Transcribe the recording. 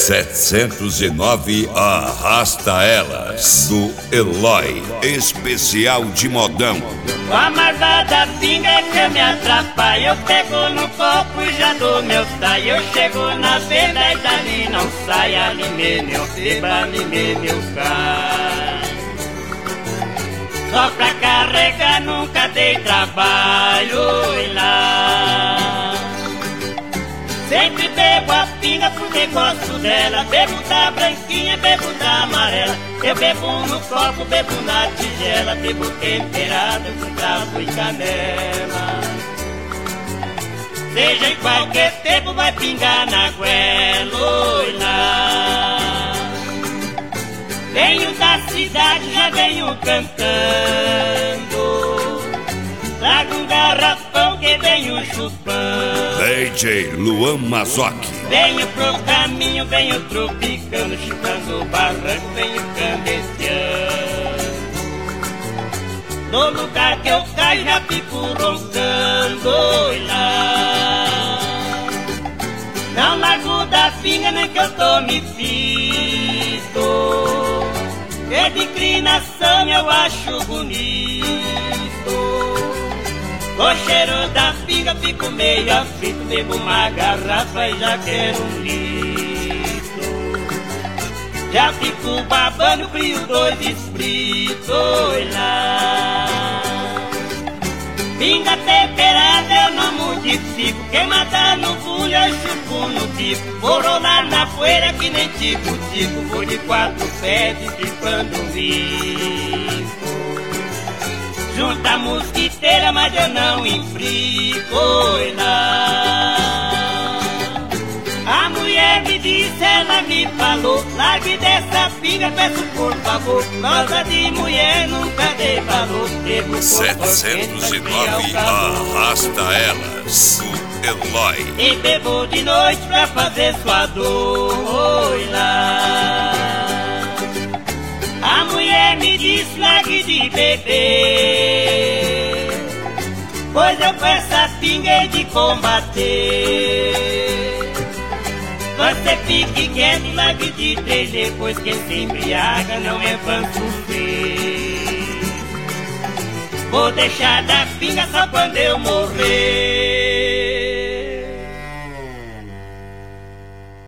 709 Arrasta Elas, do Eloy, especial de modão. A marvada pinga que me atrapalha, eu pego no copo e já dou meu saio. Eu chego na venda e dali não sai, anime meu seba, anime meu cai. Só pra carregar nunca dei trabalho e lá. Sempre bebo a pinga porque gosto dela. Bebo da branquinha, bebo da amarela. Eu bebo no copo, bebo na tigela. Bebo temperada com cravo e canela. Seja em qualquer tempo vai pingar na goela, oi lá. Venho da cidade, já venho cantando. Trago um garrafão que venho chupando. DJ Luan Mazoc. Venho pro caminho, venho tropicando, chupando o barranco, venho cambesteando. No lugar que eu caio já fico roncando, oi lá. Não largo da pinga nem que eu tome fito. Que de inclinação eu acho bonito. Com o cheiro da pinga fico meio aflito. Bebo uma garrafa e já quero um litro. Já fico babando, crio 2 espritos, oi lá. Pinga temperada eu não modifico. Queimada no bulho eu chupo no bico. Vou rolar na poeira que nem tico-tico. Vou de 4 pés tripando um bico. Junta a mosquiteira, mas eu não implico, oi lá. A mulher me disse, ela me falou: largue dessa pinga, peço por favor. Nossa de mulher nunca dei valor. 709 Arrasta Elas, do Eloy. E bebo de noite pra fazer sua dor, oi lá. A mulher me disse, largue de beber, pois eu com essa pinga hei de combater. Você fique quieto, largue de tremer, pois quem se embriaga não é vã sofrer. Vou deixar da pinga só quando eu morrer.